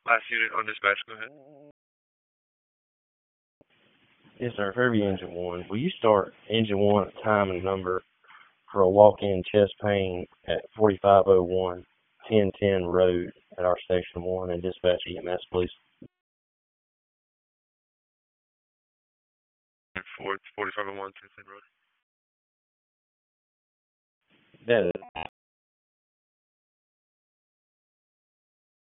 Last unit on dispatch, go ahead. Yes, sir. Fairview Engine 1. Will you start Engine 1 at time and number for a walk-in chest pain at 4501 1010 Road at our Station 1 and dispatch EMS, please? 4501 Road. That is